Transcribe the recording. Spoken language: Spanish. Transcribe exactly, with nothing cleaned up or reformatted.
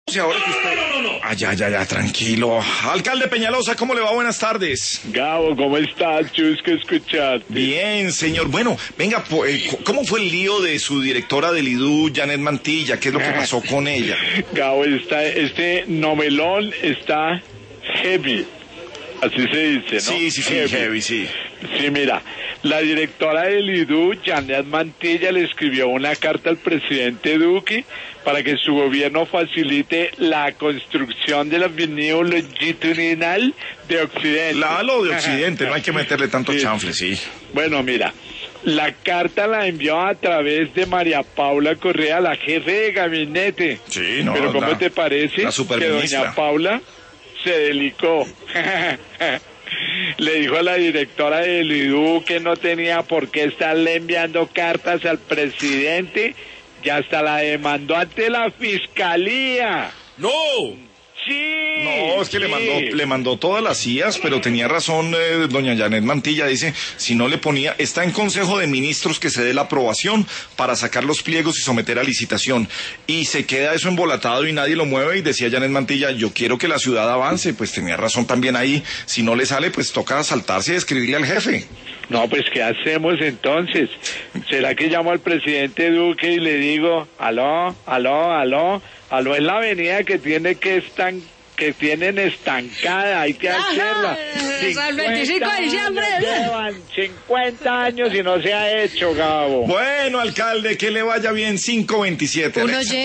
Sí, ahora que usted... No, no, no, no. Ah, ya, ya, ya, tranquilo. Alcalde Peñalosa, ¿cómo le va? Buenas tardes. Gabo, ¿cómo estás? Chusco, escucharte. Bien, señor. Bueno, venga, ¿cómo fue el lío de su directora del I D U, Janet Mantilla? ¿Qué es lo que pasó con ella? Gabo, está, este novelón está heavy. Así se dice, ¿no? Sí, sí, sí, heavy, heavy sí. Sí, mira, la directora del I D U, Janet Mantilla, le escribió una carta al presidente Duque para que su gobierno facilite la construcción de la avenida longitudinal de Occidente. La lo de Occidente, no hay que meterle tanto sí. chanfle, sí. Bueno, mira, la carta la envió a través de María Paula Correa, la jefe de gabinete. Sí, no, pero ¿cómo la, te parece que doña Paula se delicó? Le dijo a la directora del I D U que no tenía por qué estarle enviando cartas al presidente, y hasta la demandó ante la fiscalía. ¡No! Sí. No, es que sí. le mandó le mandó todas las I A S, pero tenía razón eh, doña Janet Mantilla, dice, si no le ponía, está en Consejo de Ministros que se dé la aprobación para sacar los pliegos y someter a licitación, y se queda eso embolatado y nadie lo mueve, y decía Janet Mantilla, yo quiero que la ciudad avance, pues tenía razón también ahí, si no le sale, pues toca saltarse y escribirle al jefe. No, pues ¿qué hacemos entonces? ¿Será que llamo al presidente Duque y le digo, aló, aló, aló, aló, es la avenida que tiene que estan que tienen estancada, hay que hacerla. El veinticinco de diciembre. Llevan cincuenta años y no se ha hecho, Gabo. Bueno, alcalde, que le vaya bien, cinco veintisiete.